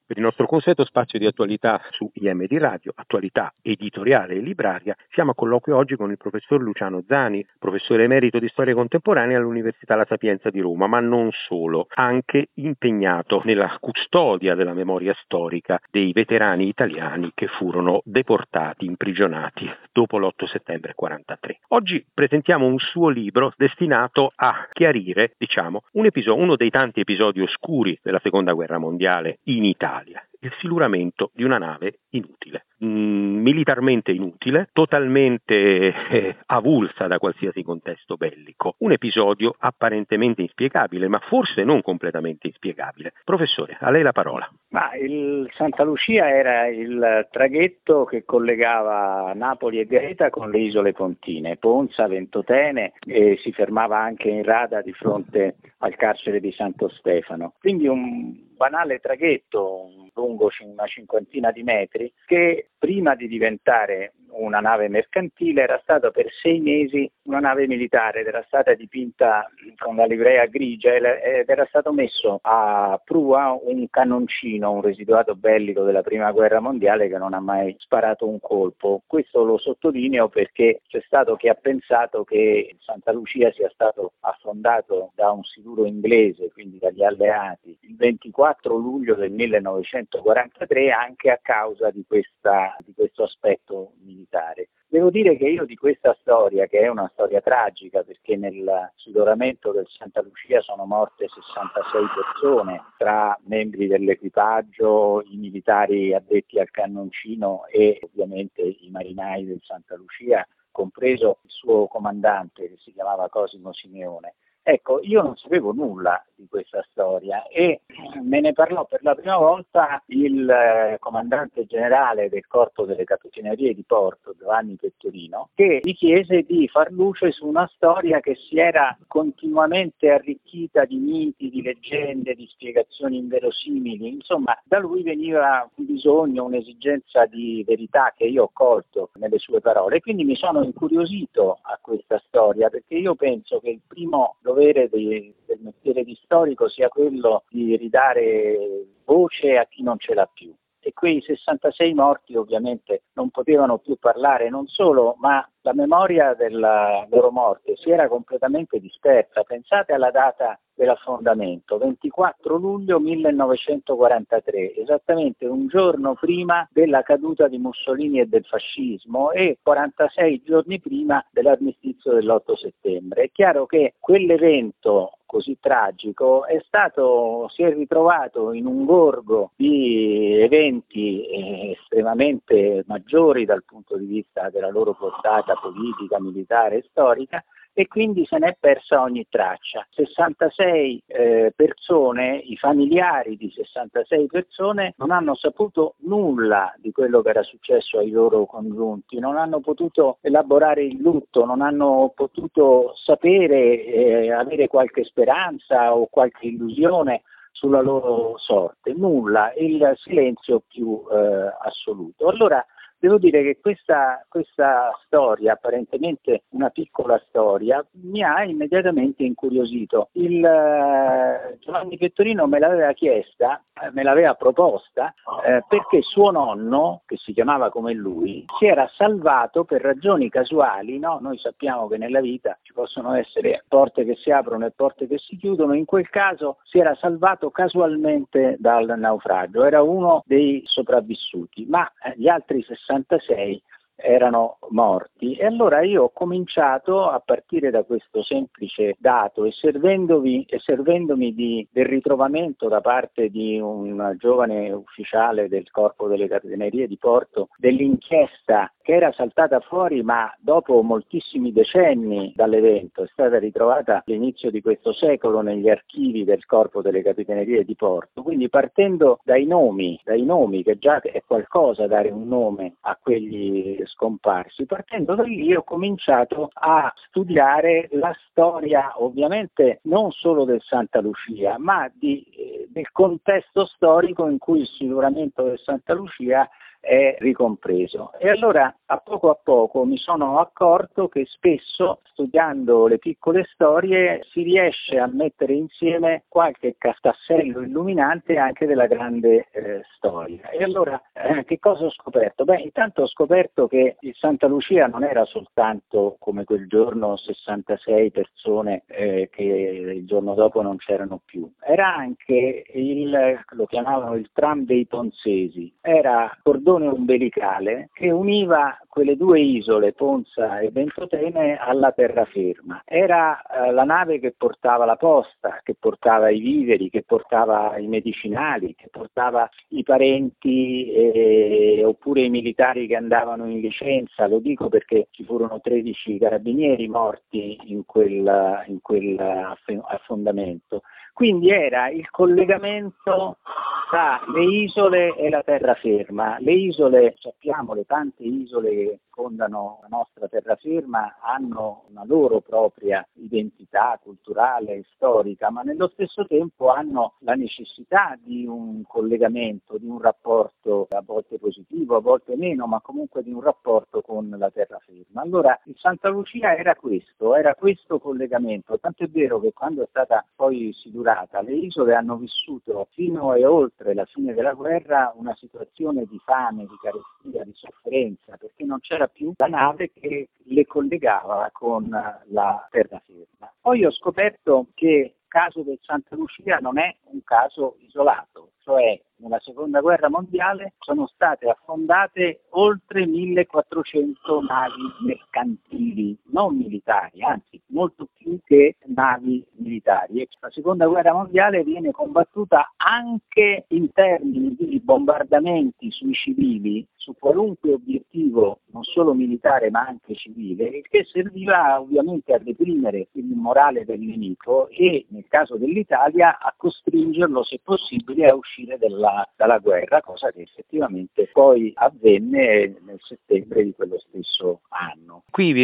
Per il nostro consueto spazio di attualità su IMD Radio, attualità editoriale e libraria, siamo a colloquio oggi con il professor Luciano Zani, professore emerito di storia contemporanea all'Università La Sapienza di Roma, ma non solo, anche impegnato nella custodia della memoria storica dei veterani italiani che furono deportati, imprigionati dopo l'8 settembre 43. Oggi presentiamo un suo libro destinato a chiarire, uno dei tanti episodi oscuri della Seconda Guerra Mondiale in Italia. Il siluramento di una nave inutile, militarmente inutile, totalmente avulsa da qualsiasi contesto bellico. Un episodio apparentemente inspiegabile, ma forse non completamente inspiegabile. Professore, a lei la parola. Ma il Santa Lucia era il traghetto che collegava Napoli e Gaeta con le isole pontine, Ponza, Ventotene, e si fermava anche in rada di fronte al carcere di Santo Stefano. Quindi un banale traghetto lungo una cinquantina di metri che prima di diventare una nave mercantile era stata per 6 mesi una nave militare ed era stata dipinta con la livrea grigia ed era stato messo a prua un cannoncino, un residuato bellico della prima guerra mondiale che non ha mai sparato un colpo. Questo lo sottolineo perché c'è stato chi ha pensato che Santa Lucia sia stato affondato da un siluro inglese, quindi dagli alleati, il 24 luglio del 1943 anche a causa di questo aspetto militare. Devo dire che io di questa storia, che è una storia tragica perché nel siluramento del Santa Lucia sono morte 66 persone tra membri dell'equipaggio, i militari addetti al cannoncino e ovviamente i marinai del Santa Lucia, compreso il suo comandante che si chiamava Cosimo Simeone. Ecco, io non sapevo nulla di questa storia e me ne parlò per la prima volta il comandante generale del Corpo delle Capitanerie di Porto, Giovanni Pettorino, che mi chiese di far luce su una storia che si era continuamente arricchita di miti, di leggende, di spiegazioni inverosimili. Insomma, da lui veniva un bisogno, un'esigenza di verità che io ho colto nelle sue parole. Quindi mi sono incuriosito a questa storia perché io penso che il primo dovere del mestiere di storico sia quello di ridare voce a chi non ce l'ha più. E quei 66 morti ovviamente non potevano più parlare, non solo, ma la memoria della loro morte si era completamente dispersa. Pensate alla data dell'affondamento, 24 luglio 1943, esattamente un giorno prima della caduta di Mussolini e del fascismo e 46 giorni prima dell'armistizio dell'8 settembre. È chiaro che quell'evento così tragico si è ritrovato in un gorgo di eventi estremamente maggiori dal punto di vista della loro portata politica, militare e storica, e quindi se ne è persa ogni traccia. 66 persone, i familiari di 66 persone non hanno saputo nulla di quello che era successo ai loro congiunti, non hanno potuto elaborare il lutto, non hanno potuto sapere, avere qualche speranza o qualche illusione sulla loro sorte, nulla, il silenzio più assoluto. Allora, devo dire che questa storia, apparentemente una piccola storia, mi ha immediatamente incuriosito. Giovanni Pettorino me l'aveva chiesta, me l'aveva proposta, perché suo nonno, che si chiamava come lui, si era salvato per ragioni casuali, no? Noi sappiamo che nella vita ci possono essere porte che si aprono e porte che si chiudono, in quel caso si era salvato casualmente dal naufragio, era uno dei sopravvissuti, ma gli altri 66 erano morti. E allora io ho cominciato a partire da questo semplice dato e servendomi del ritrovamento da parte di un giovane ufficiale del Corpo delle Capitanerie di Porto dell'inchiesta che era saltata fuori ma dopo moltissimi decenni dall'evento, è stata ritrovata all'inizio di questo secolo negli archivi del Corpo delle Capitanerie di Porto, quindi partendo dai nomi che già è qualcosa dare un nome a quegli scomparsi, partendo da lì ho cominciato a studiare la storia ovviamente non solo del Santa Lucia ma del contesto storico in cui il siluramento del Santa Lucia è ricompreso. E allora a poco mi sono accorto che spesso, studiando le piccole storie, si riesce a mettere insieme qualche tassello illuminante anche della grande storia. E allora che cosa ho scoperto? Beh, intanto ho scoperto che il Santa Lucia non era soltanto come quel giorno 66 persone che il giorno dopo non c'erano più, era anche lo chiamavano il tram dei Ponzesi, era cordone ombelicale che univa quelle due isole, Ponza e Ventotene, alla terraferma. Era la nave che portava la posta, che portava i viveri, che portava i medicinali, che portava i parenti oppure i militari che andavano in licenza. Lo dico perché ci furono 13 carabinieri morti in quel affondamento. Quindi era il collegamento tra le isole e la terraferma. Le isole, sappiamo, le tante isole che fondano la nostra terraferma hanno una loro propria identità culturale e storica, ma nello stesso tempo hanno la necessità di un collegamento, di un rapporto a volte positivo, a volte meno, ma comunque di un rapporto con la terraferma. Allora il Santa Lucia era questo collegamento, tanto è vero che quando è stata poi sidurata, le isole hanno vissuto fino e oltre la fine della guerra una situazione di fame, di carestia, di sofferenza, perché non c'era più la nave che le collegava con la terraferma. Poi ho scoperto che il caso del Santa Lucia non è un caso isolato, cioè nella seconda guerra mondiale sono state affondate oltre 1400 navi mercantili, non militari, anzi molto più che navi militari. E la seconda guerra mondiale viene combattuta anche in termini di bombardamenti sui civili, su qualunque obiettivo, non solo militare ma anche civile, il che serviva ovviamente a reprimere il morale del nemico e nel caso dell'Italia a costringerlo se possibile a uscire dalla guerra, cosa che effettivamente poi avvenne nel settembre di quello stesso anno.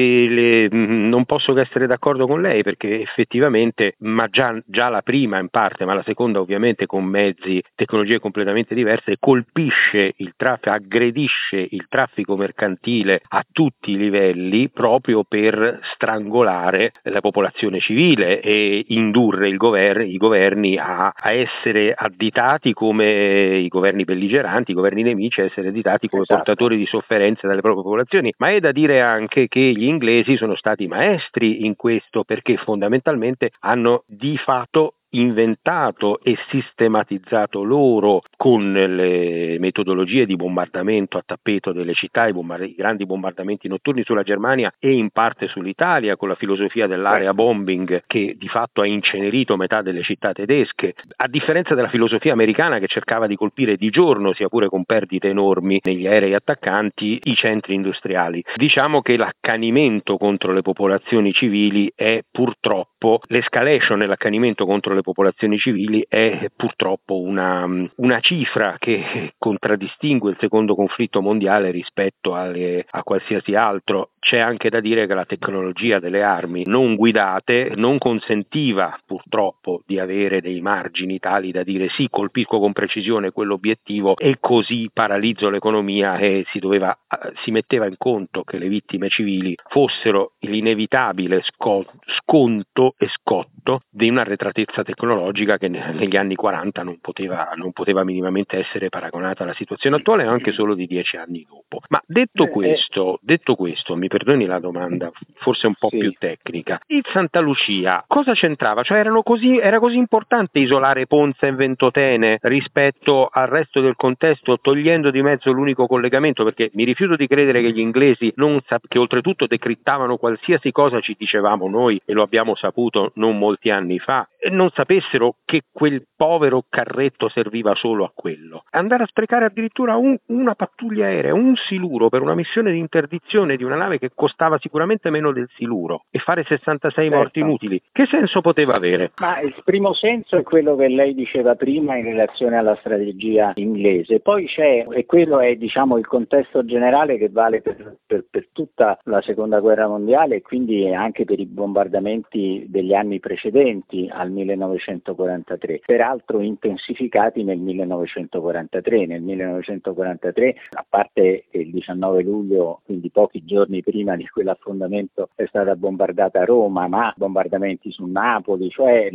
Qui non posso che essere d'accordo con lei, perché effettivamente, ma già la prima in parte, ma la seconda ovviamente con mezzi, tecnologie completamente diverse, colpisce il traffico, aggredisce il traffico mercantile a tutti i livelli proprio per strangolare la popolazione civile e indurre i governi a essere additati come i governi belligeranti, i governi nemici, a essere additati come portatori di sofferenze dalle proprie popolazioni. Ma è da dire anche che gli inglesi sono stati maestri in questo, perché fondamentalmente hanno di fatto inventato e sistematizzato loro, con le metodologie di bombardamento a tappeto delle città, i grandi bombardamenti notturni sulla Germania e in parte sull'Italia, con la filosofia dell'area bombing che di fatto ha incenerito metà delle città tedesche, a differenza della filosofia americana che cercava di colpire di giorno, sia pure con perdite enormi negli aerei attaccanti, i centri industriali. Diciamo che l'accanimento contro le popolazioni civili è purtroppo, l'escalation e l'accanimento contro le popolazioni civili è purtroppo una cifra che contraddistingue il secondo conflitto mondiale rispetto a qualsiasi altro. C'è anche da dire che la tecnologia delle armi non guidate non consentiva purtroppo di avere dei margini tali da dire sì, colpisco con precisione quell'obiettivo e così paralizzo l'economia, e si metteva in conto che le vittime civili fossero l'inevitabile sconto e scotto di un'arretratezza tecnologica che negli anni 40 non poteva minimamente essere paragonata alla situazione attuale, anche solo di 10 anni dopo. Ma detto questo, mi perdoni la domanda, forse un po' più tecnica, il Santa Lucia cosa c'entrava? Cioè era così importante isolare Ponza e Ventotene rispetto al resto del contesto, togliendo di mezzo l'unico collegamento? Perché mi rifiuto di credere che gli inglesi, che oltretutto decrittavano qualsiasi cosa ci dicevamo noi, e lo abbiamo saputo non molti anni fa, e non sapessero che quel povero carretto serviva solo a quello. Andare a sprecare addirittura una pattuglia aerea, un siluro siluro per una missione di interdizione di una nave che costava sicuramente meno del siluro e fare 66 morti inutili, che senso poteva avere? Ma il primo senso è quello che lei diceva prima in relazione alla strategia inglese, poi c'è, e quello è diciamo il contesto generale che vale per tutta la seconda guerra mondiale e quindi anche per i bombardamenti degli anni precedenti al 1943, peraltro intensificati nel 1943. Nel 1943, a parte che il 19 luglio, quindi pochi giorni prima di quell'affondamento, è stata bombardata Roma, ma bombardamenti su Napoli, cioè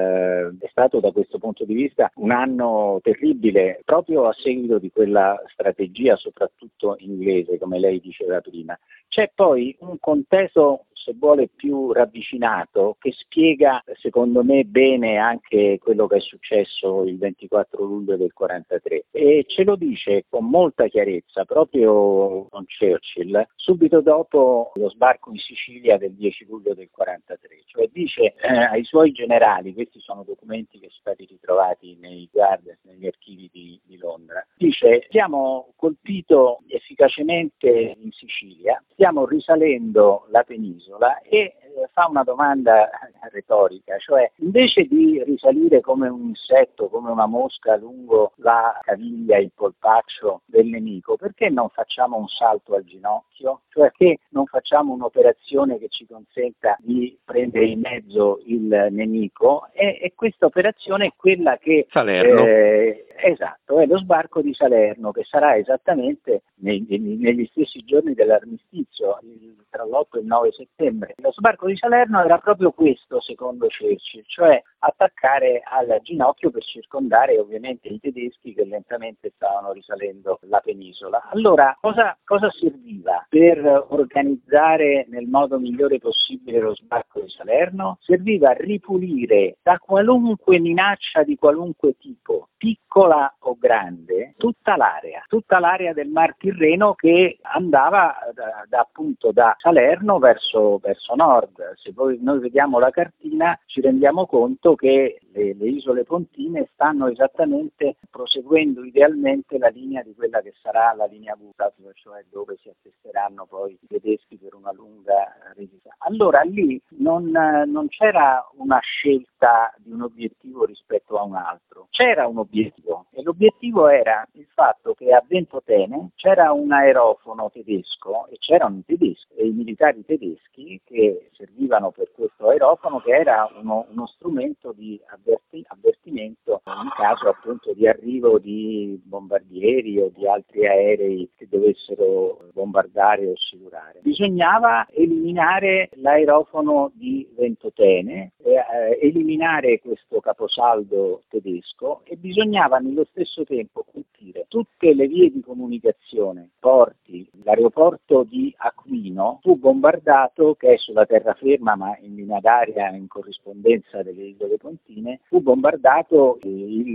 è stato da questo punto di vista un anno terribile proprio a seguito di quella strategia soprattutto inglese, come lei diceva prima. C'è poi un contesto, se vuole, più ravvicinato che spiega secondo me bene anche quello che è successo il 24 luglio del 43 e ce lo dice con molta chiarezza proprio con Churchill subito dopo lo sbarco in Sicilia del 10 luglio del 43, cioè dice ai suoi generali, questi sono documenti che sono stati ritrovati nei Guardian, negli archivi di Londra, dice: abbiamo colpito efficacemente in Sicilia, stiamo risalendo la penisola e fa una domanda retorica, cioè invece di risalire come un insetto, come una mosca lungo la caviglia, il polpaccio del nemico, perché non facciamo un salto al ginocchio? Cioè che non facciamo un'operazione che ci consenta di prendere in mezzo il nemico e questa operazione è quella che Salerno. Esatto, è lo sbarco di Salerno, che sarà esattamente negli stessi giorni dell'armistizio, tra l'8 e il 9 settembre. Lo sbarco di Salerno era proprio questo, secondo Churchill, cioè attaccare al ginocchio per circondare ovviamente i tedeschi che lentamente stavano risalendo la penisola. Allora, cosa serviva per organizzare nel modo migliore possibile lo sbarco di Salerno? Serviva a ripulire da qualunque minaccia di qualunque tipo, piccola o grande, tutta l'area del Mar Tirreno che andava appunto da Salerno verso nord. Se noi vediamo la cartina ci rendiamo conto che le isole Pontine stanno esattamente proseguendo idealmente la linea di quella che sarà la linea Gustav, cioè dove si attesteranno poi i tedeschi per una lunga resistenza. Allora lì non c'era una scelta di un obiettivo rispetto a un altro, c'era un obiettivo e l'obiettivo era il fatto che a Ventotene c'era un aerofono tedesco e c'erano i tedeschi e i militari tedeschi che servivano per questo aerofono, che era uno strumento di avvertimento in caso appunto di arrivo di bombardieri o di altri aerei che dovessero bombardare o silurare. Bisognava eliminare l'aerofono di Ventotene, eliminare questo caposaldo tedesco e bisognava nello stesso tempo colpire tutte le vie di comunicazione, porti. L'aeroporto di Aquino fu bombardato, che è sulla terraferma ma in linea d'aria in corrispondenza delle isole Pontine, fu bombardato il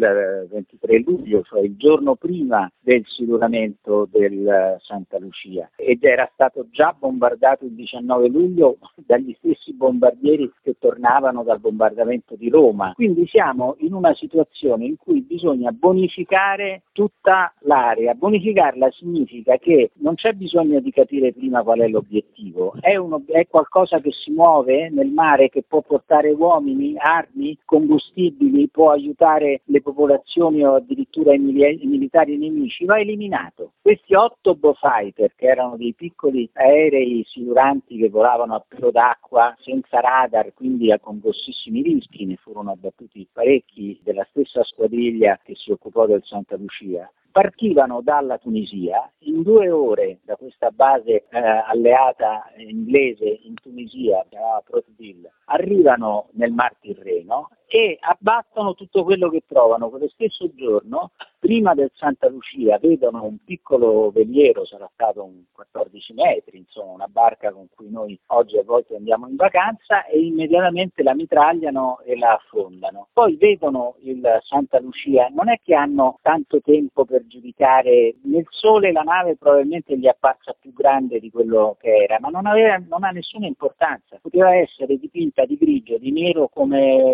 23 luglio, cioè il giorno prima del siluramento del Santa Lucia, ed era stato già bombardato il 19 luglio dagli stessi bombardieri che tornavano dal bombardamento di Roma. Quindi siamo in una situazione in cui bisogna bonificare tutta l'area. Bonificarla significa che non c'è bisogno di capire prima qual è l'obiettivo, è qualcosa che si muove nel mare, che può portare uomini, armi, combustibili, può aiutare le popolazioni o addirittura i militari nemici, va eliminato. Questi 8 Beaufighter, che erano dei piccoli aerei siluranti che volavano a pelo d'acqua senza radar, quindi con grossissimi rischi, ne furono abbattuti parecchi della stessa squadriglia che si occupò del Santa Lucia, partivano dalla Tunisia, in 2 ore da questa base alleata inglese in Tunisia, che chiamava Protville, arrivano nel Mar Tirreno e abbattono tutto quello che trovano. Quello stesso giorno, prima del Santa Lucia, vedono un piccolo veliero, sarà stato un 14 metri, insomma una barca con cui noi oggi a volte andiamo in vacanza, e immediatamente la mitragliano e la affondano. Poi vedono il Santa Lucia, non è che hanno tanto tempo per giudicare, nel sole la nave probabilmente gli è apparsa più grande di quello che era, ma non ha nessuna importanza, poteva essere dipinta di grigio, di nero come le navi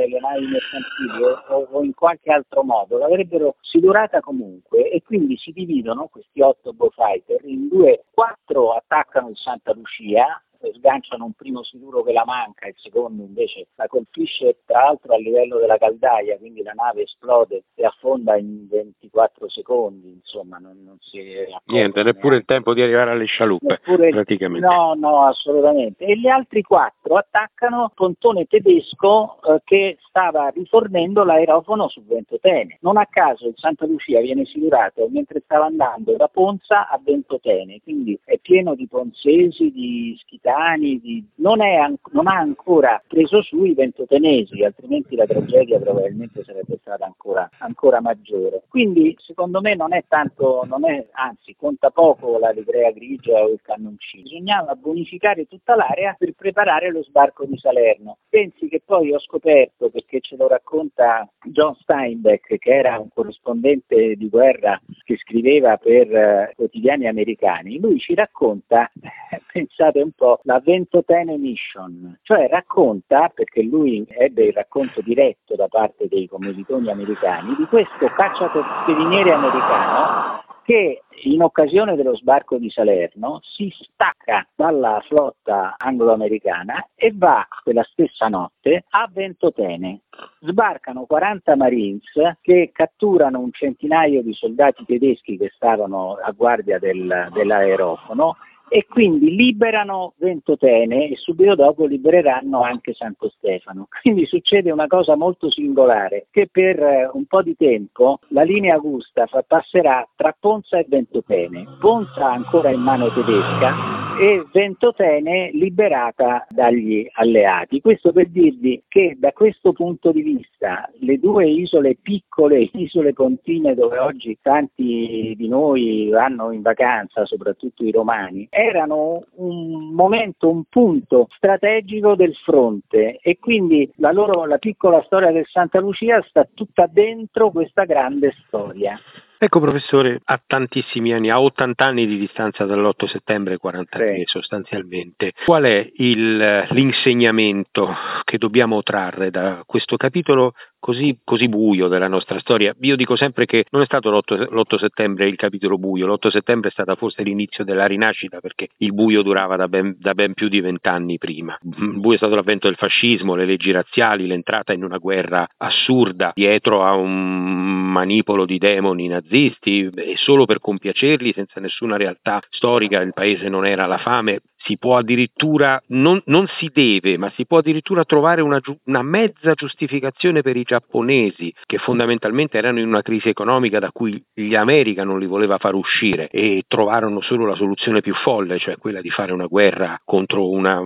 mercantili o in qualche altro modo l'avrebbero silurata comunque, e quindi si dividono questi 8 Beaufighter in due: 4 attaccano il Santa Lucia, sganciano un primo siluro che la manca, il secondo invece la colpisce tra l'altro a livello della caldaia, quindi la nave esplode e affonda in 24 secondi, insomma non si niente, neppure il tempo di arrivare alle scialuppe, praticamente. No, assolutamente. E gli altri 4 attaccano il pontone tedesco che stava rifornendo l'aerofono su Ventotene. Non a caso il Santa Lucia viene silurato mentre stava andando da Ponza a Ventotene, quindi è pieno di ponzesi, di schitani, non ha ancora preso su i ventotenesi, altrimenti la tragedia probabilmente sarebbe stata ancora maggiore. Quindi secondo me anzi conta poco la livrea grigia o il cannoncino, bisognava bonificare tutta l'area per preparare lo sbarco di Salerno. Pensi che poi ho scoperto, perché ce lo racconta John Steinbeck, che era un corrispondente di guerra che scriveva per quotidiani americani, lui ci racconta, pensate un po', la Ventotene Mission, cioè racconta, perché lui ebbe il racconto diretto da parte dei commilitoni americani, di questo cacciatorpediniere americano che in occasione dello sbarco di Salerno si stacca dalla flotta anglo-americana e va quella stessa notte a Ventotene. Sbarcano 40 Marines che catturano un centinaio di soldati tedeschi che stavano a guardia dell'aerofono, e quindi liberano Ventotene e subito dopo libereranno anche Santo Stefano. Quindi succede una cosa molto singolare, che per un po' di tempo la linea Gustav passerà tra Ponza e Ventotene, Ponza ancora in mano tedesca e Ventotene liberata dagli alleati. Questo per dirvi che da questo punto di vista le due isole piccole, isole pontine dove oggi tanti di noi vanno in vacanza, soprattutto i romani, erano un momento, un punto strategico del fronte, e quindi la piccola storia del Santa Lucia sta tutta dentro questa grande storia. Ecco professore, ha tantissimi anni, ha 80 anni di distanza dall'8 settembre, 43 sostanzialmente. Qual è l'insegnamento che dobbiamo trarre da questo capitolo così buio della nostra storia? Io dico sempre che non è stato l'8 settembre il capitolo buio, l'8 settembre è stata forse l'inizio della rinascita, perché il buio durava da ben più di 20 anni prima. Il buio è stato l'avvento del fascismo, le leggi razziali, l'entrata in una guerra assurda dietro a un manipolo di demoni nazisti, e solo per compiacerli, senza nessuna realtà storica. Il paese non era alla fame. Si può addirittura, non si deve, ma si può addirittura trovare una mezza giustificazione per i giapponesi, che fondamentalmente erano in una crisi economica da cui gli America non li voleva far uscire, e trovarono solo la soluzione più folle, cioè quella di fare una guerra contro una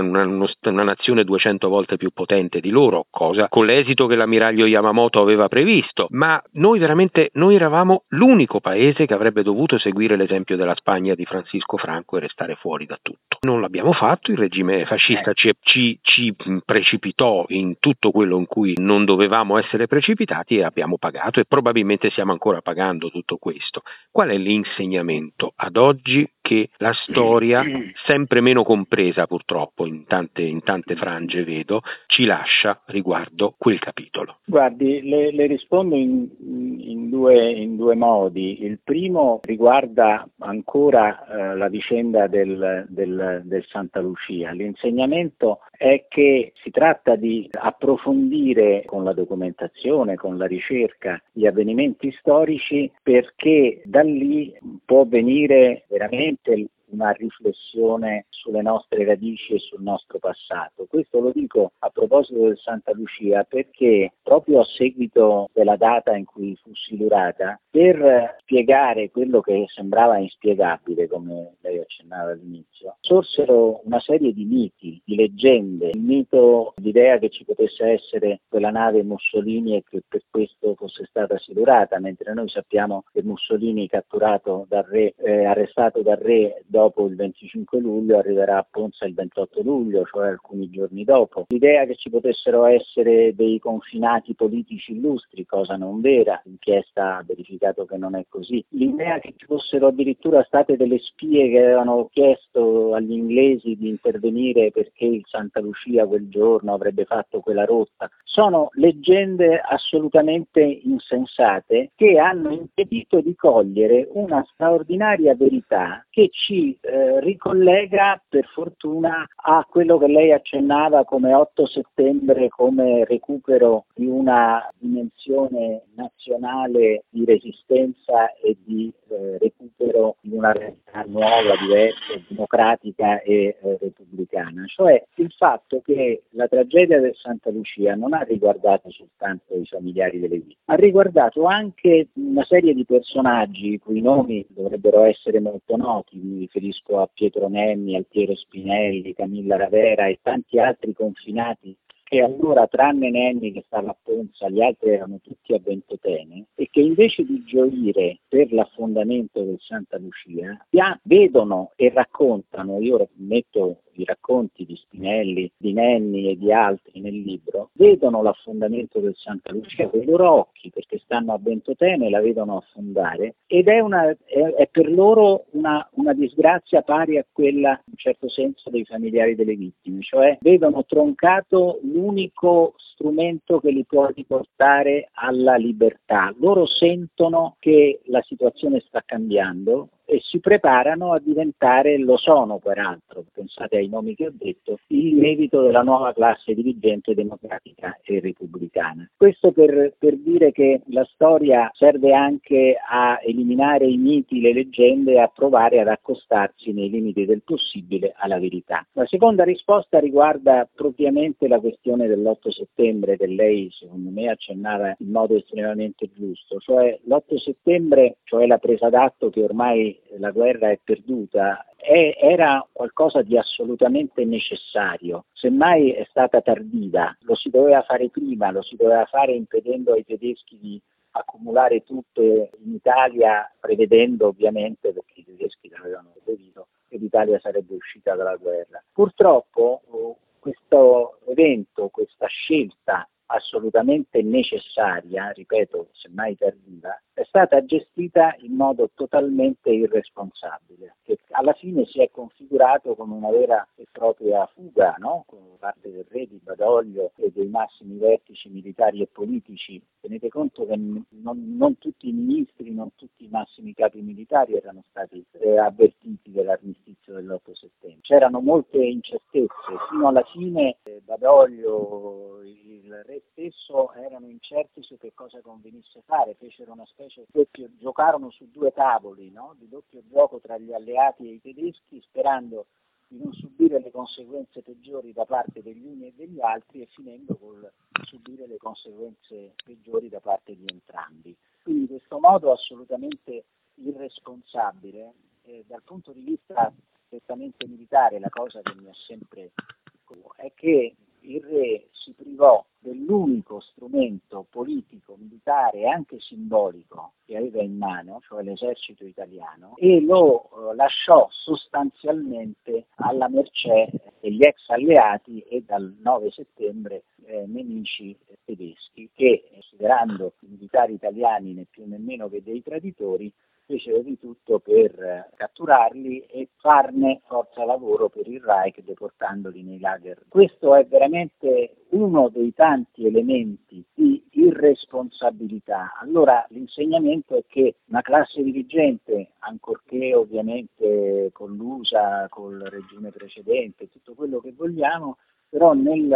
nazione 200 volte più potente di loro, cosa con l'esito che l'ammiraglio Yamamoto aveva previsto. Ma noi eravamo l'unico paese che avrebbe dovuto seguire l'esempio della Spagna di Francisco Franco e restare fuori da tutto. Non l'abbiamo fatto, il regime fascista ci precipitò in tutto quello in cui non dovevamo essere precipitati, e abbiamo pagato, e probabilmente stiamo ancora pagando tutto questo. Qual è l'insegnamento ad oggi che la storia, sempre meno compresa purtroppo in tante frange vedo, ci lascia riguardo quel capitolo? Guardi, le rispondo in due modi. Il primo riguarda ancora la vicenda del Santa Lucia. L'insegnamento è che si tratta di approfondire con la documentazione, con la ricerca, gli avvenimenti storici, perché da lì può venire veramente una riflessione sulle nostre radici e sul nostro passato. Questo lo dico a proposito del Santa Lucia, perché proprio a seguito della data in cui fu silurata, per spiegare quello che sembrava inspiegabile, come lei accennava all'inizio, sorsero una serie di miti, di leggende. Il mito, l'idea che ci potesse essere quella nave Mussolini e che per questo fosse stata silurata, mentre noi sappiamo che Mussolini, catturato dal re, arrestato dal re dopo il 25 luglio arriverà a Ponza il 28 luglio, cioè alcuni giorni dopo. L'idea che ci potessero essere dei confinati politici illustri, cosa non vera, l'inchiesta ha verificato che non è così. L'idea che ci fossero addirittura state delle spie che avevano chiesto agli inglesi di intervenire perché il Santa Lucia quel giorno avrebbe fatto quella rotta, sono leggende assolutamente insensate che hanno impedito di cogliere una straordinaria verità che ci ricollega per fortuna a quello che lei accennava come 8 settembre, come recupero di una dimensione nazionale di resistenza e di recupero di una realtà nuova, diversa, democratica e repubblicana. Cioè il fatto che la tragedia del Santa Lucia non ha riguardato soltanto i familiari delle vittime, ha riguardato anche una serie di personaggi i cui nomi dovrebbero essere molto noti. Mi riferisco a Pietro Nenni, Altiero Spinelli, Camilla Ravera e tanti altri confinati che allora, tranne Nenni che stava a Ponza, gli altri erano tutti a Ventotene, e che invece di gioire per l'affondamento del Santa Lucia vedono e raccontano, io metto i racconti di Spinelli, di Nenni e di altri nel libro, vedono l'affondamento del Santa Lucia con i loro occhi, perché stanno a Ventotene e la vedono affondare, ed è per loro una disgrazia pari a quella, in un certo senso, dei familiari delle vittime, cioè vedono troncato l'unico strumento che li può riportare alla libertà. Loro sentono che la situazione sta cambiando e si preparano a diventare, lo sono peraltro, pensate ai nomi che ho detto, il lievito della nuova classe dirigente democratica e repubblicana. Questo per dire che la storia serve anche a eliminare i miti, le leggende e a provare ad accostarsi nei limiti del possibile alla verità. La seconda risposta riguarda propriamente la questione dell'8 settembre che lei secondo me accennava in modo estremamente giusto, cioè l'8 settembre, cioè la presa d'atto che ormai la guerra è perduta, era qualcosa di assolutamente necessario, semmai è stata tardiva, lo si doveva fare prima, lo si doveva fare impedendo ai tedeschi di accumulare truppe in Italia, prevedendo ovviamente, perché i tedeschi l'avevano previsto, che l'Italia sarebbe uscita dalla guerra. Purtroppo questo evento, questa scelta assolutamente necessaria, ripeto, semmai tardiva, è stata gestita in modo totalmente irresponsabile, che alla fine si è configurato come una vera e propria fuga, no? Con parte del re di Badoglio e dei massimi vertici militari e politici. Tenete conto che non tutti i ministri, non tutti i massimi capi militari erano stati avvertiti dell'armistizio dell'8 settembre. C'erano molte incertezze, fino alla fine Badoglio, il re stesso erano incerti su che cosa convenisse fare, fecero una specie di giocarono su due tavoli, no? Di doppio gioco tra gli alleati e i tedeschi, sperando di non subire le conseguenze peggiori da parte degli uni e degli altri e finendo col subire le conseguenze peggiori da parte di entrambi. Quindi questo modo assolutamente irresponsabile dal punto di vista strettamente militare, la cosa che mi ha sempre è che il re si privò dell'unico strumento politico, militare e anche simbolico che aveva in mano, cioè l'esercito italiano, e lo lasciò sostanzialmente alla mercé degli ex alleati e dal 9 settembre nemici tedeschi che, considerando i militari italiani né più né meno che dei traditori, fecero di tutto per catturarli e farne forza lavoro per il Reich, deportandoli nei lager. Questo è veramente uno dei tanti elementi di irresponsabilità. Allora l'insegnamento è che una classe dirigente, ancorché ovviamente collusa col regime precedente, tutto quello che vogliamo, però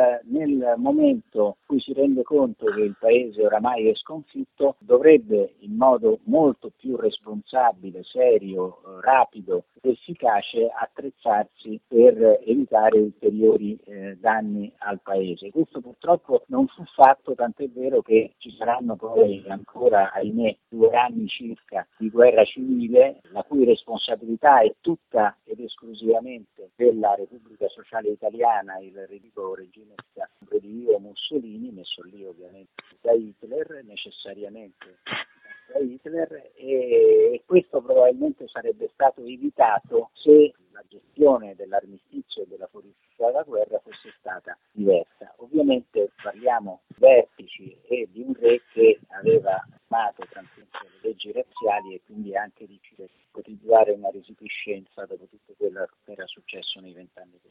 nel momento in cui si rende conto che il paese oramai è sconfitto, dovrebbe in modo molto più responsabile, serio, rapido ed efficace attrezzarsi per evitare ulteriori danni al paese. Questo purtroppo non fu fatto, tant'è vero che ci saranno poi ancora, ahimè, 2 anni circa di guerra civile, la cui responsabilità è tutta ed esclusivamente della Repubblica Sociale Italiana, il regime di Mussolini, messo lì ovviamente da Hitler necessariamente da Hitler e questo probabilmente sarebbe stato evitato se la gestione dell'armistizio e della fuoriuscita dalla guerra fosse stata diversa. Ovviamente parliamo di vertici e di un re che aveva firmato tantissime leggi razziali e quindi anche difficile ipotizzare una resipiscenza dopo tutto quello che era successo nei 20 anni.